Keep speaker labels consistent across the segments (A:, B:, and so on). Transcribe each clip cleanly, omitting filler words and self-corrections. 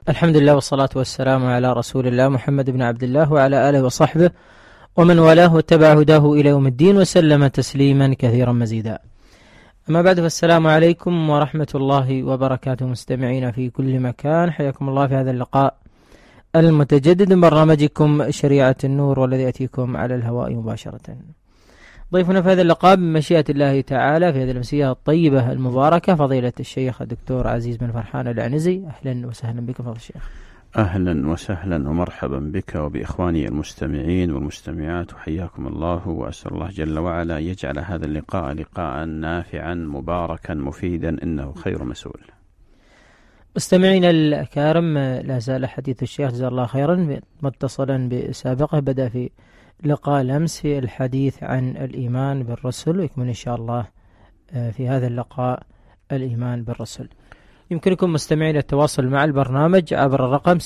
A: الحمد لله والصلاة والسلام على رسول الله محمد بن عبد الله وعلى آله وصحبه ومن والاه واتبع هداه إلى يوم الدين وسلم تسليما كثيرا مزيدا. أما بعد، فالسلام عليكم ورحمة الله وبركاته مستمعين في كل مكان، حياكم الله في هذا اللقاء المتجدد من برنامجكم شريعة النور، والذي يأتيكم على الهواء مباشرة. ضيفنا في هذا اللقاء بمشيئة الله تعالى في هذه الأمسية الطيبة المباركة فضيلة الشيخ الدكتور عزيز بن فرحان العنزي. أهلا وسهلا بك فضل الشيخ.
B: أهلا وسهلا ومرحبا بك وبإخواني المستمعين والمستمعات، وحياكم الله، وأسأل الله جل وعلا يجعل هذا اللقاء لقاء نافعا مباركا مفيدا، إنه خير مسؤول.
A: مستمعينا الكرام، لا زال حديث الشيخ جزاه الله خيرا متصلا بسابقه، بدأ في لقاء الأمس في الحديث عن الإيمان بالرسل، ويكمن إن شاء الله في هذا اللقاء الإيمان بالرسل. يمكنكم مستمعين التواصل مع البرنامج عبر الرقم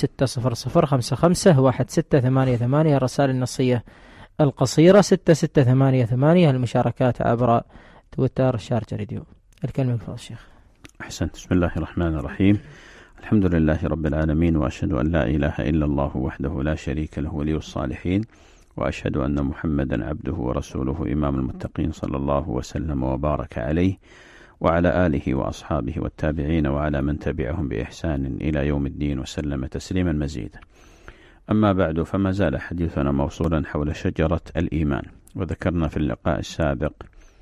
A: 600551688، الرسائل النصية القصيرة 6688، المشاركات عبر تويتر شارجة راديو. الكلمة لفضل الشيخ.
B: أحسنت. بسم الله الرحمن الرحيم. الحمد لله رب العالمين، وأشهد أن لا إله إلا الله وحده لا شريك له ولي الصالحين، وأشهد أن محمدا عبده ورسوله إمام المتقين، صلى الله وسلم وبارك عليه وعلى آله وأصحابه والتابعين وعلى من تبعهم بإحسان إلى يوم الدين، وسلم تسليما مزيدا. أما بعد، فما زال حديثنا موصولا حول شجرة الإيمان، وذكرنا في اللقاء السابق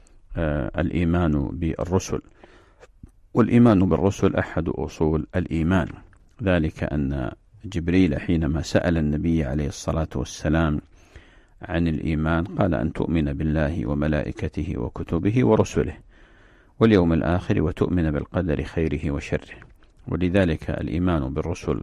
B: الإيمان بالرسل. والإيمان بالرسل أحد أصول الإيمان، ذلك أن جبريل حينما سأل النبي عليه الصلاة والسلام عن الإيمان قال أن تؤمن بالله وملائكته وكتبه ورسله واليوم الآخر وتؤمن بالقدر خيره وشره. ولذلك الإيمان بالرسل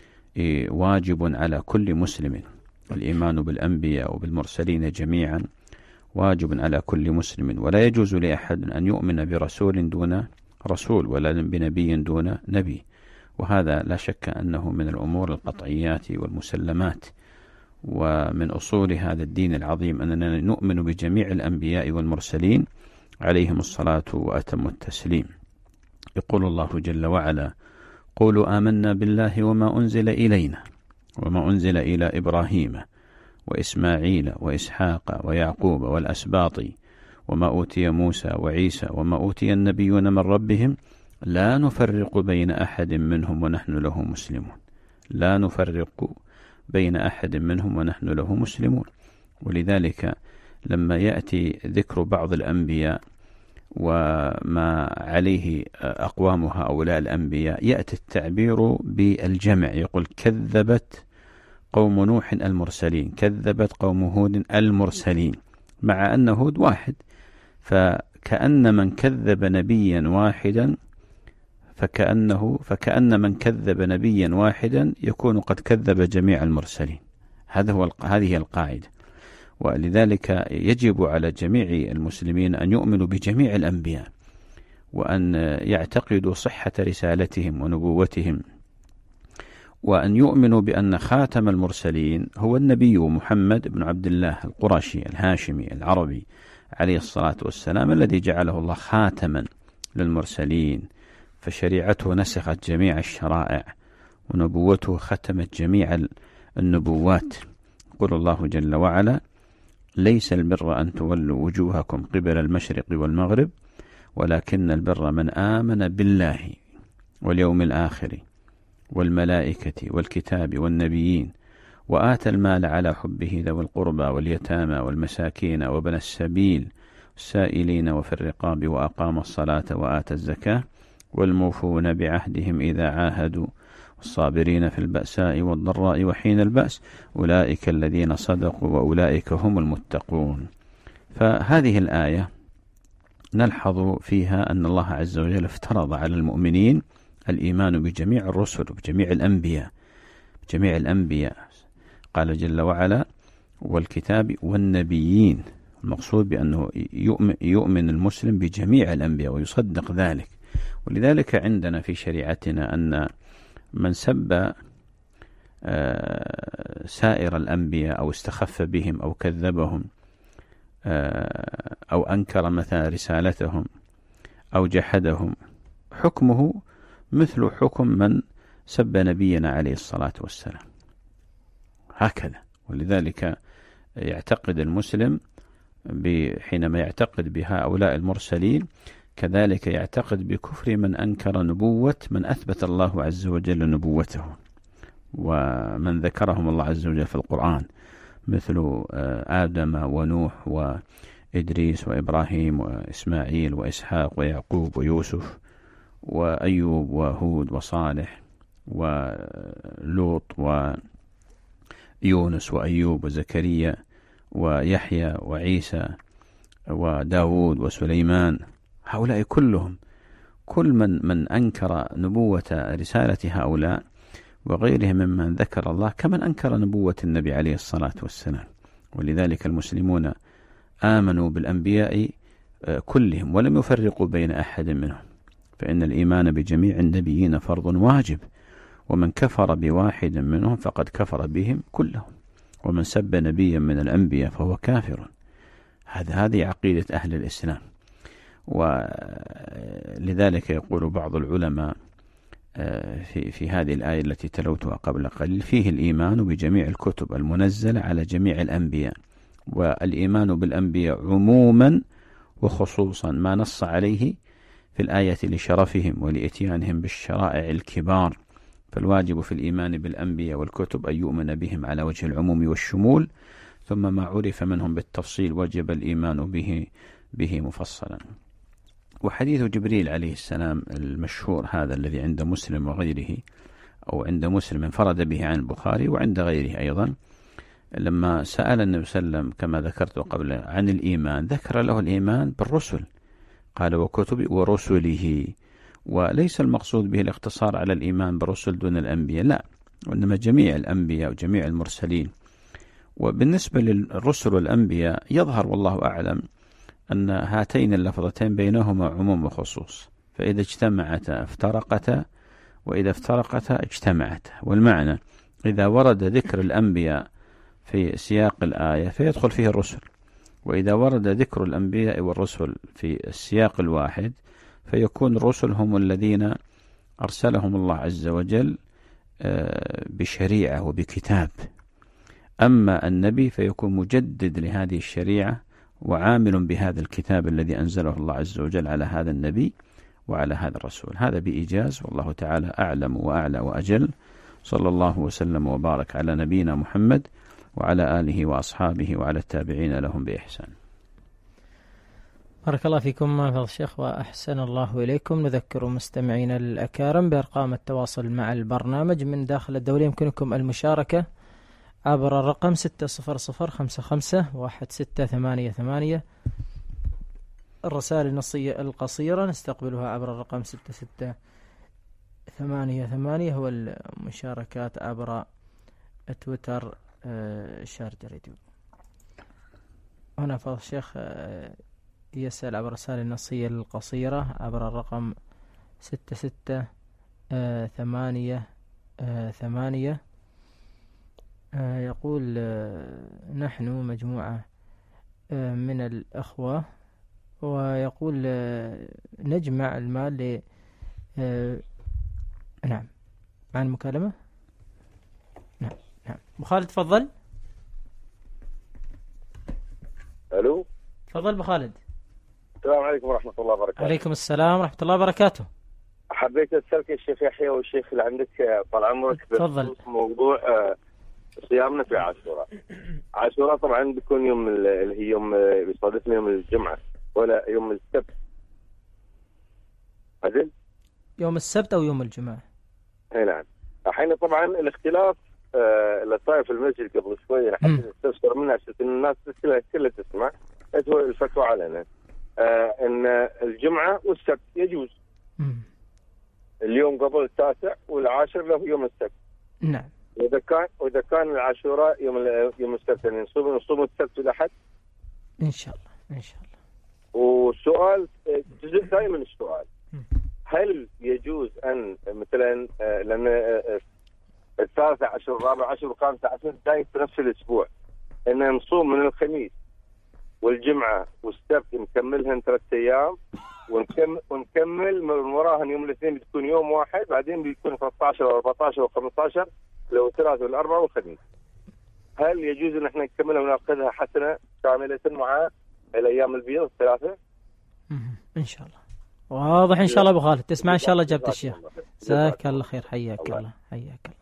B: واجب على كل مسلم، الإيمان بالأنبياء وبالمرسلين جميعا واجب على كل مسلم، ولا يجوز لأحد أن يؤمن برسول دون رسول ولا بنبي دون نبي، وهذا لا شك أنه من الأمور القطعيات والمسلمات. ومن أصول هذا الدين العظيم أننا نؤمن بجميع الأنبياء والمرسلين عليهم الصلاة وأتم التسليم. يقول الله جل وعلا: قولوا آمنا بالله وما أنزل إلينا وما أنزل إلى إبراهيم وإسماعيل وإسحاق ويعقوب والأسباط وما أوتي موسى وعيسى وما أوتي النبيون من ربهم لا نفرق بين أحد منهم ونحن له مسلمون. لا نفرق بين أحد منهم ونحن له مسلمون. ولذلك لما يأتي ذكر بعض الأنبياء وما عليه أقوام هؤلاء الأنبياء يأتي التعبير بالجمع، يقول كذبت قوم نوح المرسلين، كذبت قوم هود المرسلين، مع أن هود واحد، فكأن من كذب نبيا واحدا فكأن من كذب نبيا واحدا يكون قد كذب جميع المرسلين. هذه القاعدة. ولذلك يجب على جميع المسلمين أن يؤمنوا بجميع الأنبياء، وأن يعتقدوا صحة رسالتهم ونبوتهم، وأن يؤمنوا بأن خاتم المرسلين هو النبي محمد بن عبد الله القرشي الهاشمي العربي عليه الصلاة والسلام، الذي جعله الله خاتما للمرسلين، فشريعته نسخت جميع الشرائع ونبوته ختمت جميع النبوات. يقول الله جل وعلا: ليس البر أن تولوا وجوهكم قبل المشرق والمغرب ولكن البر من آمن بالله واليوم الآخر والملائكة والكتاب والنبيين وآتى المال على حبه ذوي القربى واليتامى والمساكين وابن السبيل والسائلين وفي الرقاب وأقام الصلاة وآتى الزكاة والموفون بعهدهم إذا عاهدوا والصابرين في البأساء والضراء وحين البأس أولئك الذين صدقوا وأولئك هم المتقون. فهذه الآية نلحظ فيها أن الله عز وجل افترض على المؤمنين الإيمان بجميع الرسل وبجميع الأنبياء. قال جل وعلا: والكتاب والنبيين. المقصود بأنه يؤمن المسلم بجميع الأنبياء ويصدق ذلك. ولذلك عندنا في شريعتنا أن من سب سائر الأنبياء أو استخف بهم أو كذبهم أو أنكر مثلا رسالتهم أو جحدهم حكمه مثل حكم من سب نبينا عليه الصلاة والسلام. هكذا. ولذلك يعتقد المسلم حينما يعتقد بهؤلاء المرسلين كذلك يعتقد بكفر من أنكر نبوة من أثبت الله عز وجل نبوته ومن ذكرهم الله عز وجل في القرآن، مثل آدم ونوح وإدريس وإبراهيم وإسماعيل وإسحاق ويعقوب ويوسف وأيوب وهود وصالح ولوط ويونس وأيوب وزكريا ويحيى وعيسى وداود وسليمان. هؤلاء كلهم، كل من أنكر نبوة رسالة هؤلاء وغيرهم ممن ذكر الله كمن أنكر نبوة النبي عليه الصلاة والسلام. ولذلك المسلمون آمنوا بالأنبياء كلهم ولم يفرقوا بين أحد منهم، فإن الإيمان بجميع النبيين فرض واجب، ومن كفر بواحد منهم فقد كفر بهم كلهم، ومن سب نبيا من الأنبياء فهو كافر. هذه عقيدة أهل الإسلام. ولذلك يقول بعض العلماء في هذه الآية التي تلوتها قبل قليل: فيه الإيمان بجميع الكتب المنزلة على جميع الأنبياء، والإيمان بالأنبياء عموما وخصوصا ما نص عليه في الآية لشرفهم ولإتيانهم بالشرائع الكبار، فالواجب في الإيمان بالأنبياء والكتب أن يؤمن بهم على وجه العموم والشمول، ثم ما عرف منهم بالتفصيل وجب الإيمان به مفصلا. وحديث جبريل عليه السلام المشهور هذا الذي عند مسلم وغيره، أو عند مسلم انفرد به عن البخاري وعند غيره أيضا، لما سأل النبي صلى الله عليه وسلم كما ذكرت قبل عن الإيمان ذكر له الإيمان بالرسل، قال وكتب ورسله، وليس المقصود به الاقتصار على الإيمان بالرسل دون الأنبياء، لا، وإنما جميع الأنبياء وجميع المرسلين. وبالنسبة للرسل والأنبياء يظهر والله أعلم أن هاتين اللفظتين بينهما عموم وخصوص، فإذا اجتمعتا افترقتا، وإذا افترقتا اجتمعتا. والمعنى إذا ورد ذكر الأنبياء في سياق الآية فيدخل فيه الرسل، وإذا ورد ذكر الأنبياء والرسل في السياق الواحد فيكون الرسل هم الذين أرسلهم الله عز وجل بشريعة وبكتاب، أما النبي فيكون مجدد لهذه الشريعة وعامل بهذا الكتاب الذي أنزله الله عز وجل على هذا النبي وعلى هذا الرسول. هذا بإيجاز، والله تعالى أعلم وأعلى وأجل. صلى الله وسلم وبارك على نبينا محمد وعلى آله وأصحابه وعلى التابعين لهم بإحسان.
A: بارك الله فيكم فضل الشيخ وأحسن الله إليكم. نذكر مستمعينا الأكارم بأرقام التواصل مع البرنامج من داخل الدولة. يمكنكم المشاركة عبر الرقم 600551688. الرسائل النصية القصيرة نستقبلها عبر الرقم 6688. هو المشاركات عبر تويتر شارجة راديو. هنا فضل الشيخ يسأل عبر الرسائل النصية القصيرة عبر الرقم 6688. يقول نحن مجموعة من الأخوة، ويقول نجمع المال نعم. مع المكالمة. نعم. أبو خالد تفضل.
C: ألو،
A: تفضل أبو خالد.
C: السلام عليكم ورحمة الله وبركاته.
A: عليكم السلام ورحمة الله وبركاته.
C: حبيت أسألك الشيخ يحيى والشيخ اللي عندك طال عمرك
A: تفضل.
C: موضوع صيامنا في عاشوراء. عاشوراء طبعا بيكون يوم اللي هي يوم بيصادفنا يوم الجمعة ولا يوم السبت؟ عدل
A: يوم السبت أو يوم الجمعة؟
C: اي نعم. الحين طبعا الاختلاف اللي صاير في المسجد قبل شوي حتى نستفسر منه عشان الناس كلها تسمع الفتوى علينا ان الجمعة والسبت يجوز. اليوم قبل 9 والعاشر له يوم السبت.
A: نعم.
C: وإذا كان العاشوراء يوم السبت، يعني نصوم السبت والأحد
A: إن شاء الله. إن شاء الله.
C: والسؤال جزء ثاني من السؤال، هل يجوز أن مثلا لأن 13 14 و15 جاي في نفس الأسبوع أن نصوم من الخميس والجمعة والسبت نكملهن 3 أيام، ونكمل من وراها يوم الاثنين بتكون يوم واحد، بعدين بيكون 13 و 14 و 15 لو الثلاث والاربعاء والخميس. هل يجوز ان احنا نكملها وناخذها حسنه كامله مع الايام البيض الثلاثه؟
A: ان شاء الله واضح ان شاء الله. ابو خالد تسمع ان شاء الله اجابه الشيخ. جزاك الله خير، حياك الله حياك الله.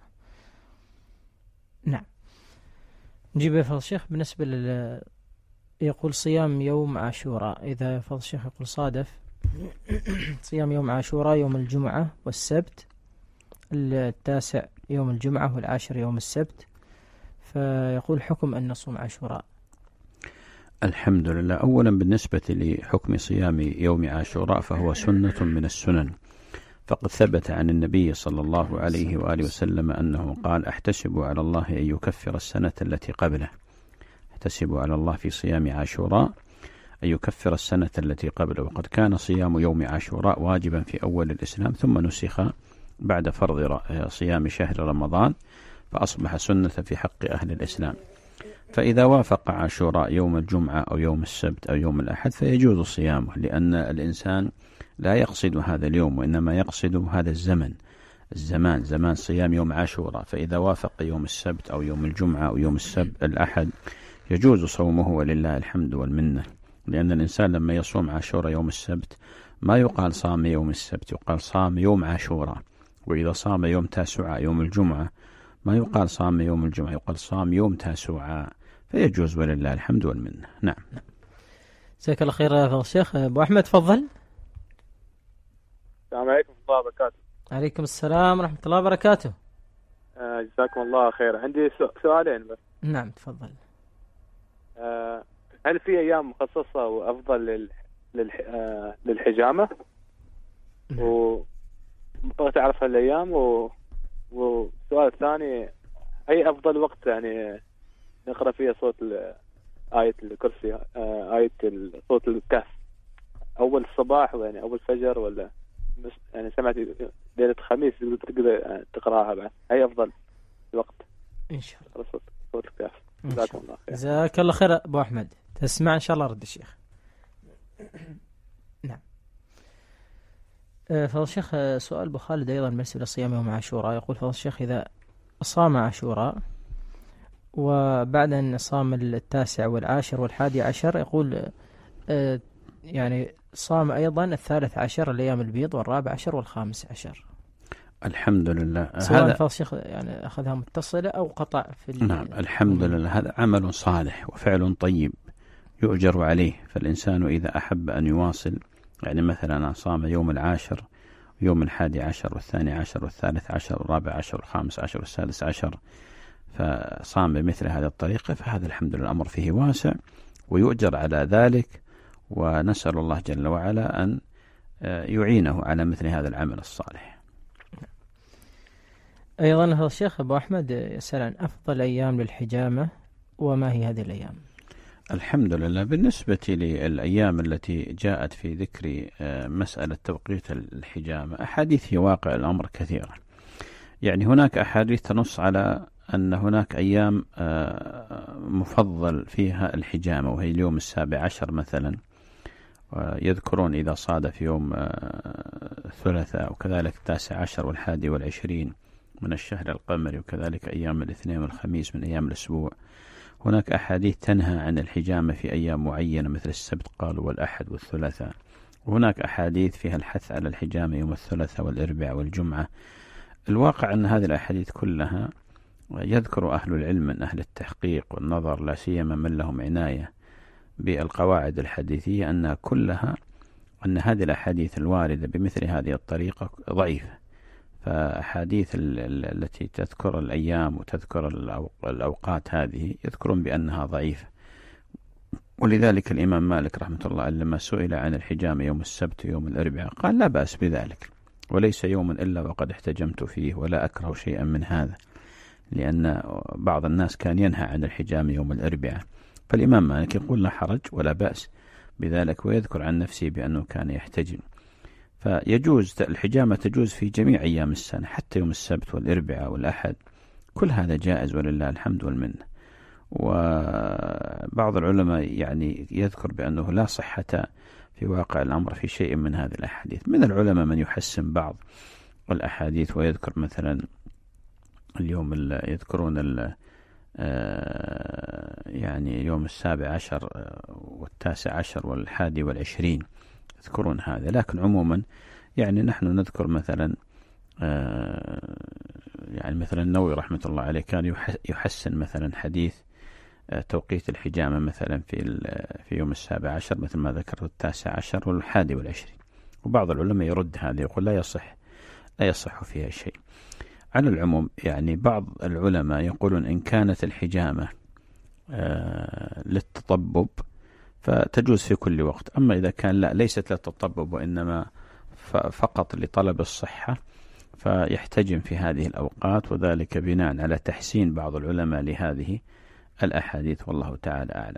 A: نعم نجيب يا فضل الشيخ. بالنسبه يقول صيام يوم عاشوراء، اذا فضل الشيخ يقول صادف صيام يوم عاشوراء يوم الجمعه والسبت، 9 يوم الجمعه وال10 يوم السبت، فيقول حكم أن نصوم عاشوراء.
B: الحمد لله. أولا بالنسبة لحكم صيام يوم عاشوراء فهو سنة من السنن، فقد ثبت عن النبي صلى الله عليه وآله وسلم أنه قال: أحتسب على الله أن يكفر السنة التي قبله. أحتسب على الله في صيام عاشوراء أن يكفر السنة التي قبله. وقد كان صيام يوم عاشوراء واجبا في أول الإسلام، ثم نسخ بعد فرض صيام شهر رمضان، فأصبح سنة في حق أهل الإسلام. فإذا وافق عاشوراء يوم الجمعة أو يوم السبت أو يوم الأحد فيجوز صيامه، لأن الإنسان لا يقصد هذا اليوم وإنما يقصد هذا الزمان زمان صيام يوم عاشوراء. فإذا وافق يوم السبت أو يوم الجمعة أو يوم الأحد يجوز صومه ولله الحمد والمنة، لأن الإنسان لما يصوم عاشوراء يوم السبت ما يقال صام يوم السبت، يقال صام يوم عاشوراء. وإذا صام يوم تاسوعاء يوم الجمعة ما يقال صام يوم الجمعة، يقال صام يوم تاسوعاء، فيجوز ولله الحمد والمنة. نعم.
A: جزاك الله خير يا فضل الشيخ. أبو أحمد تفضل.
D: السلام عليكم ورحمة الله وبركاته.
A: عليكم السلام ورحمة الله وبركاته.
D: جزاكم الله خير. عندي سؤالين بس.
A: نعم تفضل.
D: هل في أيام مخصصة وأفضل للحجامة؟ وبغيت أعرف هالأيام. والسؤال الثاني: أي أفضل وقت يعني نقرأ فيها صوت آية الكرسي، آية صوت الكهف؟ أول الصباح يعني أول فجر، ولا يعني سمعت ليلة الخميس تقدر تقرأها بعد؟ أي أفضل وقت
A: إن شاء الله
D: صوت الكهف؟ جزاكم الله خير.
A: جزاك الله خير أبو أحمد. تسمع إن شاء الله رد الشيخ. نعم. فضل الشيخ سؤال أبو خالد أيضا بالنسبة لصيام يوم عاشوراء. يقول فضل الشيخ: إذا صام عاشوراء وبعد أن صام 9 والعاشر وال11، يقول يعني صام أيضا 13 الأيام البيض وال14 وال15.
B: الحمد لله.
A: سواء فضل الشيخ يعني أخذها متصلة أو قطع في
B: نعم الحمد لله. هذا عمل صالح وفعل طيب يؤجر عليه. فالإنسان إذا أحب أن يواصل، يعني مثلا صام يوم العاشر يوم 11 وال12 وال13 وال14 وال15 وال16، فصام بمثل هذه الطريقة، فهذا الحمد لله الأمر فيه واسع ويؤجر على ذلك. ونسأل الله جل وعلا أن يعينه على مثل هذا العمل الصالح.
A: أيضا هذا الشيخ أبو أحمد يسأل عن أفضل أيام للحجامة، وما هي هذه الأيام؟
B: الحمد لله. بالنسبة للأيام التي جاءت في ذكر مسألة توقيت الحجامة، أحاديث في واقع الأمر كثيرة. يعني هناك أحاديث تنص على أن هناك أيام مفضل فيها الحجامة، وهي اليوم 17 مثلا، ويذكرون إذا صادف يوم الثلاثاء، وكذلك 19 وال21 من الشهر القمري، وكذلك أيام الاثنين والخميس من أيام الأسبوع. هناك أحاديث تنهى عن الحجامة في أيام معينة مثل السبت قالوا والأحد والثلاثاء. وهناك أحاديث فيها الحث على الحجامة يوم الثلاثاء والأربعاء والجمعة. الواقع أن هذه الأحاديث كلها يذكر أهل العلم من أهل التحقيق والنظر، لا سيما من لهم عناية بالقواعد الحديثية، أن كلها أن هذه الأحاديث الواردة بمثل هذه الطريقة ضعيفة. فأحاديث التي تذكر الأيام وتذكر الأوقات هذه يذكرون بأنها ضعيفة. ولذلك الإمام مالك رحمة الله لما سئل عن الحجامة يوم السبت ويوم الأربعاء قال: لا بأس بذلك، وليس يوما إلا وقد احتجمت فيه، ولا أكره شيئا من هذا، لأن بعض الناس كان ينهى عن الحجامة يوم الأربعاء. فالإمام مالك يقول: لا حرج ولا بأس بذلك، ويذكر عن نفسه بأنه كان يحتجم. فيجوز الحجامة تجوز في جميع أيام السنة، حتى يوم السبت والأربعاء والأحد، كل هذا جائز ولله الحمد والمنة. وبعض العلماء يعني يذكر بأنه لا صحة في واقع الأمر في شيء من هذه الأحاديث. من العلماء من يحسن بعض الأحاديث ويذكر مثلا اليوم يذكرون يعني يوم 17 و19 و21 يذكرون هذا، لكن عموما يعني نحن نذكر مثلا يعني مثلا النووي رحمة الله عليه كان يحسن مثلا حديث توقيت الحجامة مثلا في يوم 17 مثل ما ذكرت 19 و21، وبعض العلماء يرد هذا يقول لا يصح فيها شيء. على العموم يعني بعض العلماء يقولون إن كانت الحجامة للتطبب فتجوز في كل وقت، أما إذا كان لا ليست للتطبب وإنما فقط لطلب الصحة فيحتجم في هذه الأوقات، وذلك بناء على تحسين بعض العلماء لهذه الأحاديث، والله تعالى أعلم.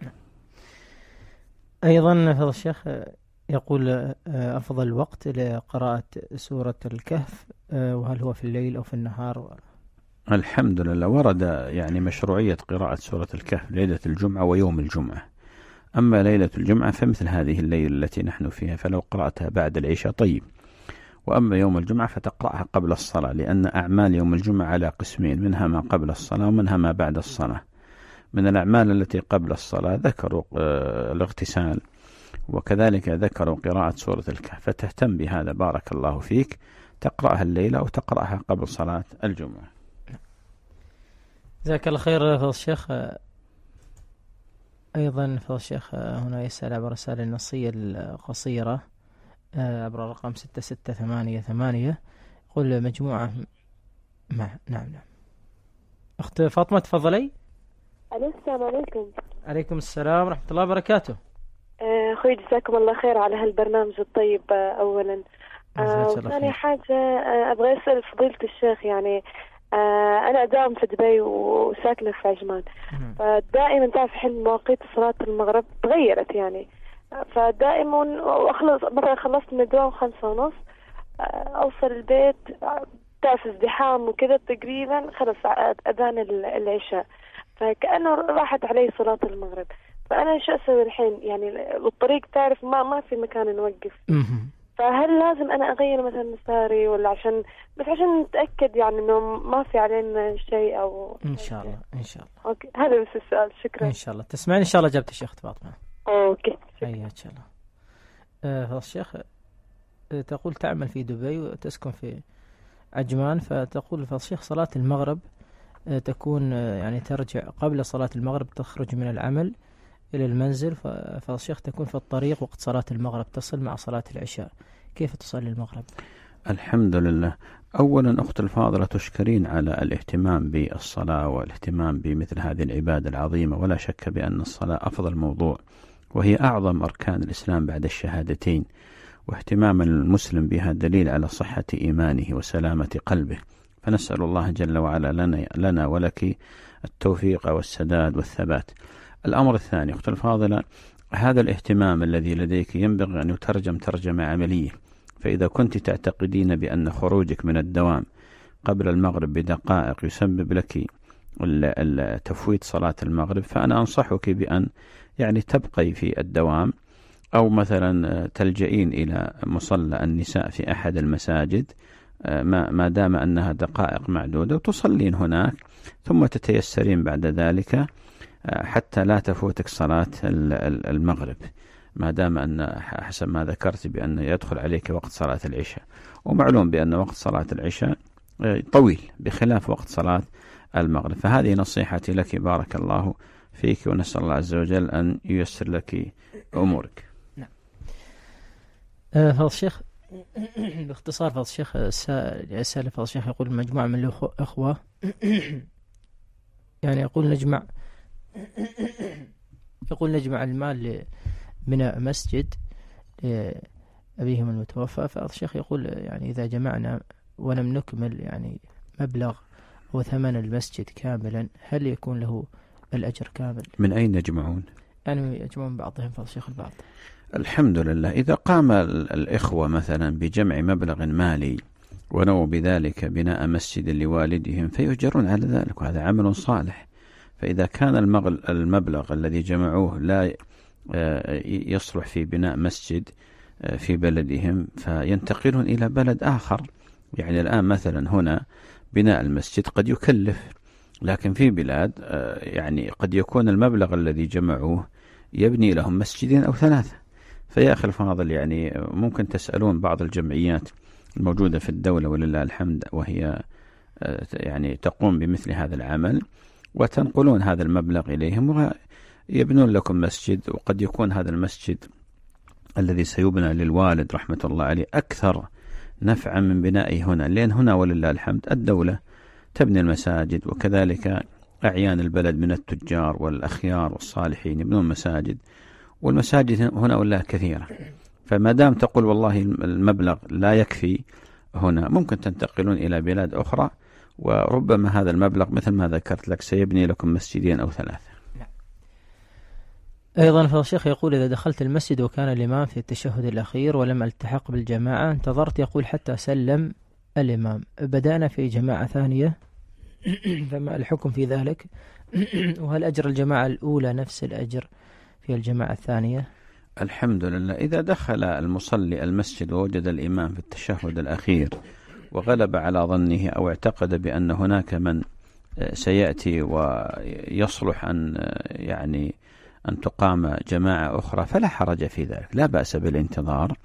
A: أيضا فضل الشيخ يقول أفضل وقت لقراءة سورة الكهف وهل هو في الليل أو في النهار؟
B: الحمد لله ورد يعني مشروعية قراءة سورة الكهف ليلة الجمعة ويوم الجمعة، أما ليلة الجمعة فمثل هذه الليلة التي نحن فيها فلو قرأتها بعد العشاء طيب، وأما يوم الجمعة فتقرأها قبل الصلاة، لأن أعمال يوم الجمعة على قسمين، منها ما قبل الصلاة ومنها ما بعد الصلاة. من الأعمال التي قبل الصلاة ذكروا الاغتسال، وكذلك ذكروا قراءة سورة الكهف، فتهتم بهذا بارك الله فيك، تقرأها الليلة أو تقرأها قبل صلاة الجمعة.
A: جزاك الله خير فضل الشيخ. أيضا فضل الشيخ هنا يسأل عبر الرسالة النصية القصيرة عبر الرقم 6688، يقول مجموعة نعم أخت فاطمة تفضلي.
E: السلام عليكم.
A: عليكم السلام ورحمة الله وبركاته.
E: أخوي جزاكم الله خير على هالبرنامج الطيب أولا. وثاني حاجة أبغى أسأل فضيلة الشيخ، يعني أنا أداوم في دبي وساكنة في عجمان، فدائما تعرف حين مواقيت صلاة المغرب تغيرت يعني، فدائما أخلص مثلا خلصت من الدوام 5:30 أوصل البيت تعرف ازدحام وكذا تقريبا خلص أذان العشاء، فكأنه راحت علي صلاة المغرب. فأنا شو أسوي الحين؟ يعني الطريق تعرف ما في مكان نوقف، فهل لازم أنا أغير مثلا مساري ولا عشان نتأكد يعني إنه ما في علينا شيء أو
A: إن شاء الله.
E: أوكي هذا بس السؤال. شكرا.
A: إن شاء الله تسمعني إن شاء الله جبت الشيخ فاطمة.
E: أوكي
A: إن شاء الله. هذا الشيخ تقول تعمل في دبي وتسكن في عجمان، فتقول فضل الشيخ صلاة المغرب تكون يعني ترجع قبل صلاة المغرب، تخرج من العمل إلى المنزل، فضل الشيخ تكون في الطريق وقت صلاة المغرب تصل مع صلاة العشاء، كيف تصلي المغرب؟
B: الحمد لله. أولا أخت الفاضلة تشكرين على الاهتمام بالصلاة والاهتمام بمثل هذه العبادة العظيمة، ولا شك بأن الصلاة أفضل موضوع وهي أعظم أركان الإسلام بعد الشهادتين، واهتمام المسلم بها دليل على صحة إيمانه وسلامة قلبه، فنسأل الله جل وعلا لنا ولك التوفيق والسداد والثبات. الأمر الثاني أخت الفاضلة، هذا الاهتمام الذي لديك ينبغي أن يترجم ترجمة عملية، فإذا كنت تعتقدين بأن خروجك من الدوام قبل المغرب بدقائق يسبب لك تفويت صلاة المغرب، فأنا أنصحك بأن يعني تبقي في الدوام، أو مثلا تلجئين إلى مصلى النساء في أحد المساجد ما دام أنها دقائق معدودة، وتصلين هناك ثم تتيسرين بعد ذلك حتى لا تفوتك صلاة المغرب، ما دام أن حسب ما ذكرت بأن يدخل عليك وقت صلاة العشاء، ومعلوم بأن وقت صلاة العشاء طويل بخلاف وقت صلاة المغرب. فهذه نصيحتي لك بارك الله فيك، ونسأل الله عز وجل أن ييسر لك أمورك.
A: نعم. فضل الشيخ باختصار فضل الشيخ يسأل فضل الشيخ، يقول مجموعة من الأخوة يعني يقول نجمع المال لبناء مسجد لأبيهم المتوفى، فضل الشيخ يقول يعني إذا جمعنا ولم نكمل يعني مبلغ وثمن المسجد كاملا هل يكون له الأجر كامل؟
B: من أين يجمعون؟
A: يعني يجمعون بعضهم فضل الشيخ البعض.
B: الحمد لله. إذا قام الإخوة مثلا بجمع مبلغ مالي ونووا بذلك بناء مسجد لوالدهم فيؤجرون على ذلك، وهذا عمل صالح. فإذا كان المبلغ الذي جمعوه لا يصلح في بناء مسجد في بلدهم فينتقلون إلى بلد آخر. يعني الآن مثلا هنا بناء المسجد قد يكلف، لكن في بلاد يعني قد يكون المبلغ الذي جمعوه يبني لهم مسجدين أو 3. فيا أخي الفاضل، يعني ممكن تسألون بعض الجمعيات الموجودة في الدولة ولله الحمد وهي يعني تقوم بمثل هذا العمل، وتنقلون هذا المبلغ إليهم ويبنون لكم مسجد. وقد يكون هذا المسجد الذي سيبنى للوالد رحمة الله عليه أكثر نفعا من بنائه هنا، لأن هنا ولله الحمد الدولة تبني المساجد، وكذلك أعيان البلد من التجار والأخيار والصالحين يبنون مساجد، والمساجد هنا والله كثيرة. فما دام تقول والله المبلغ لا يكفي هنا، ممكن تنتقلون إلى بلاد أخرى، وربما هذا المبلغ مثل ما ذكرت لك سيبني لكم مسجدين أو 3.
A: أيضا فالشيخ يقول إذا دخلت المسجد وكان الإمام في التشهد الأخير ولم التحق بالجماعة، انتظرت يقول حتى سلم الإمام، بدأنا في جماعة ثانية، فما الحكم في ذلك؟ وهل أجر الجماعة الأولى نفس الأجر في الجماعة الثانية؟
B: الحمد لله. إذا دخل المصلي المسجد ووجد الإمام في التشهد الأخير وغلب على ظنه أو اعتقد بأن هناك من سيأتي ويصلح أن تقام جماعة أخرى فلا حرج في ذلك، لا بأس بالانتظار.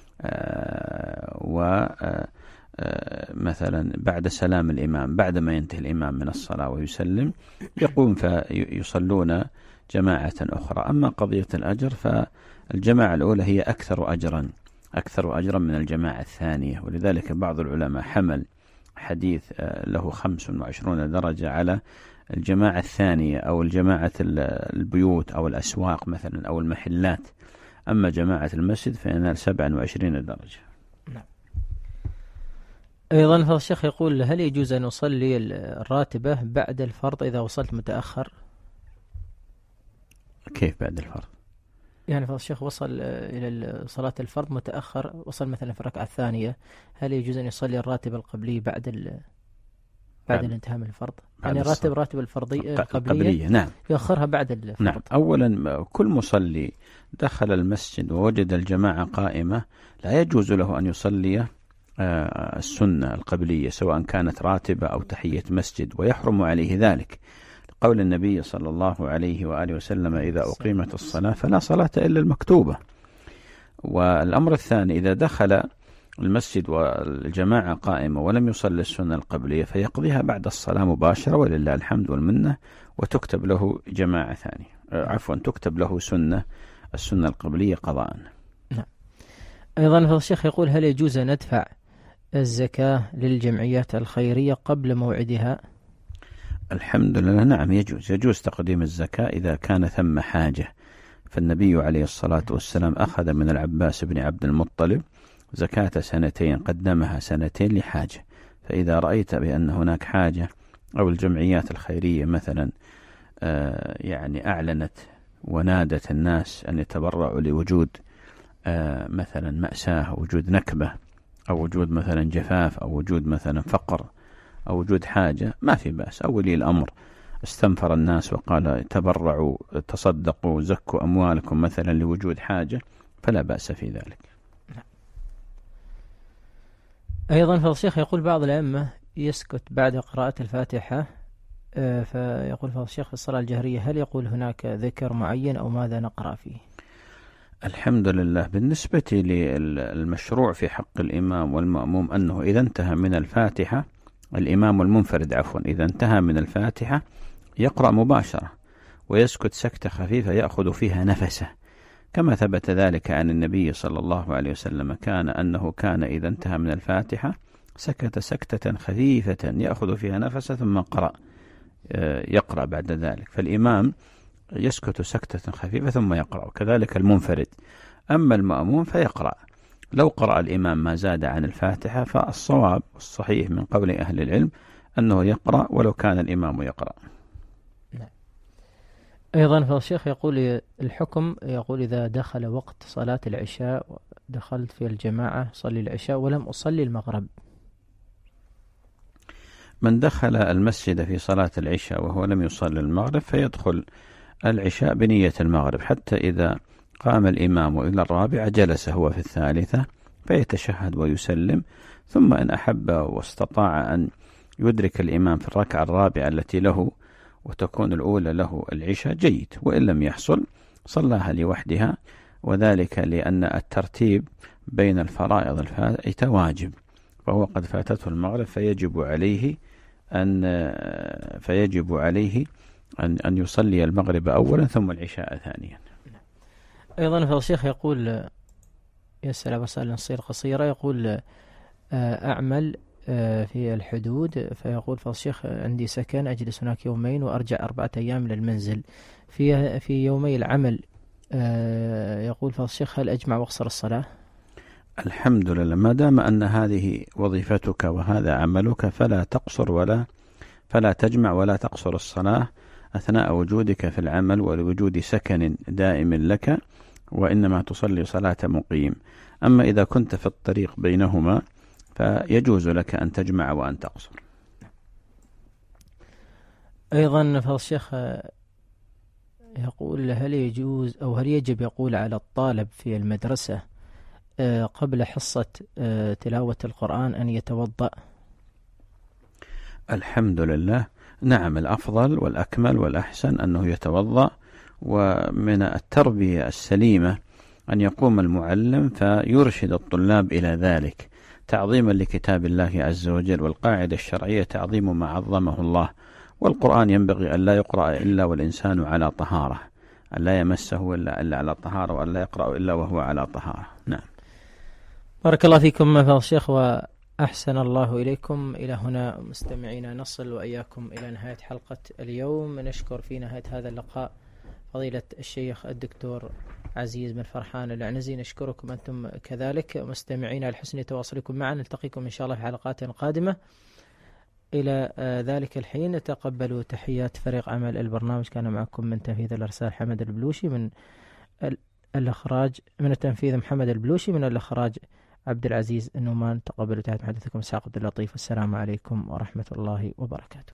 B: مثلا بعد سلام الإمام، بعد ما ينتهي الإمام من الصلاة ويسلم، يقوم فيصلون جماعة أخرى. أما قضية الأجر فالجماعة الأولى هي أكثر أجرا من الجماعة الثانية، ولذلك بعض العلماء حمل حديث له 25 درجة على الجماعة الثانية أو الجماعة البيوت أو الأسواق مثلا أو المحلات. أما جماعة المسجد فينال 27 درجة.
A: أيضا فالشيخ يقول هل يجوز أن أصلي الراتبة بعد الفرض إذا وصلت متأخر؟
B: كيف بعد الفرض؟
A: يعني فالشيخ وصل إلى صلاة الفرض متأخر، وصل مثلا في الركعة الثانية، هل يجوز أن يصلي الراتبة القبلية بعد الانتهاء من الفرض؟ يعني راتب القبلية
B: نعم
A: يؤخرها بعد الفرض.
B: نعم. أولا كل مصلي دخل المسجد ووجد الجماعة قائمة لا يجوز له أن يصلي السنة القبلية سواء كانت راتبة أو تحية مسجد، ويحرم عليه ذلك قول النبي صلى الله عليه وآله وسلم إذا أقيمت الصلاة فلا صلاة إلا المكتوبة. والأمر الثاني إذا دخل المسجد والجماعة قائمة ولم يصلي السنة القبلية فيقضيها بعد الصلاة مباشرة ولله الحمد والمنة، وتكتب له جماعة ثانية تكتب له السنة القبلية قضاء.
A: نعم. أيضا فالشيخ يقول هل يجوز أن ندفع الزكاة للجمعيات الخيرية قبل موعدها؟
B: الحمد لله نعم يجوز تقديم الزكاة إذا كان ثم حاجة. فالنبي عليه الصلاة والسلام أخذ من العباس بن عبد المطلب زكاة 2 قدمها 2 لحاجة. فإذا رأيت بأن هناك حاجة أو الجمعيات الخيرية مثلا يعني أعلنت ونادت الناس أن يتبرعوا لوجود مثلا مأساة أو وجود نكبة أو وجود مثلا جفاف أو وجود مثلا فقر أو وجود حاجة، ما في بأس. أو ولي الأمر استنفر الناس وقال تبرعوا تصدقوا زكوا أموالكم مثلا لوجود حاجة، فلا بأس في ذلك.
A: أيضا فالشيخ يقول بعض الأئمة يسكت بعد قراءة الفاتحة، فيقول فالشيخ في الصلاة الجهرية هل يقول هناك ذكر معين أو ماذا نقرأ فيه؟
B: الحمد لله. بالنسبة للمشروع في حق الإمام والمأموم أنه إذا انتهى من الفاتحة الإمام والمنفرد إذا انتهى من الفاتحة يقرأ مباشرة ويسكت سكتة خفيفة يأخذ فيها نفسه، كما ثبت ذلك عن النبي صلى الله عليه وسلم أنه كان إذا انتهى من الفاتحة سكت سكتة خفيفة يأخذ فيها نفسه ثم يقرأ بعد ذلك. فالإمام يسكت سكتة خفيفة ثم يقرأ، كذلك المنفرد. أما المأموم فيقرأ. لو قرأ الإمام ما زاد عن الفاتحة فالصواب الصحيح من قول أهل العلم أنه يقرأ ولو كان الإمام يقرأ.
A: أيضا فالشيخ يقول الحكم، يقول إذا دخل وقت صلاة العشاء دخلت في الجماعة صلي العشاء ولم أصلي المغرب.
B: من دخل المسجد في صلاة العشاء وهو لم يصلي المغرب فيدخل العشاء بنية المغرب، حتى إذا قام الإمام إلى الرابعة جلس هو في الثالثة فيتشهد ويسلم، ثم إن أحب واستطاع أن يدرك الإمام في الركعة الرابعة التي له وتكون الأولى له العشاء جيد، وإن لم يحصل صلاها لوحدها، وذلك لأن الترتيب بين الفرائض الفائتة واجب، فهو قد فاتته المغرب فيجب عليه أن يصلي المغرب أولا ثم العشاء ثانيا.
A: أيضا فالشيخ يقول يسأل مسألة نصير قصيرة، يقول أعمل في الحدود، فيقول فالشيخ عندي سكن أجلس هناك يومين وأرجع 4 أيام للمنزل، في يومي العمل يقول فالشيخ هل أجمع وأقصر الصلاة؟
B: الحمد لله، ما دام أن هذه وظيفتك وهذا عملك فلا تجمع ولا تقصر الصلاة أثناء وجودك في العمل ولوجود سكن دائم لك، وإنما تصلي صلاة مقيم. أما إذا كنت في الطريق بينهما فيجوز لك أن تجمع وأن تقصر.
A: أيضا فالشيخ يقول هل يجوز أو هل يجب يقول على الطالب في المدرسة قبل حصة تلاوة القرآن أن يتوضأ؟
B: الحمد لله، نعم، الأفضل والأكمل والأحسن أنه يتوضأ، ومن التربية السليمة أن يقوم المعلم فيرشد الطلاب إلى ذلك تعظيما لكتاب الله عز وجل، والقاعدة الشرعية تعظيم ما عظمه الله، والقرآن ينبغي أن لا يقرأ إلا والإنسان على طهارة، أن لا يمسه إلا على طهارة، وأن لا يقرأ إلا وهو على طهارة. نعم.
A: بارك الله فيكم فضيلة الشيخ وأحسن الله إليكم. إلى هنا مستمعينا نصل وإياكم إلى نهاية حلقة اليوم. نشكر في نهاية هذا اللقاء فضيلة الشيخ الدكتور عزيز بن فرحان العنزي، نشكركم أنتم كذلك مستمعينا لحسن تواصلكم معنا. نلتقيكم إن شاء الله في حلقات قادمة. إلى ذلك الحين تقبلوا تحيات فريق عمل البرنامج. كان معكم من تنفيذ الإرسال حمد البلوشي، من الإخراج من التنفيذ محمد البلوشي، من الإخراج عبد العزيز النومان. تقبلوا تحيات محدثكم إسحاق عبد اللطيف. والسلام عليكم ورحمة الله وبركاته.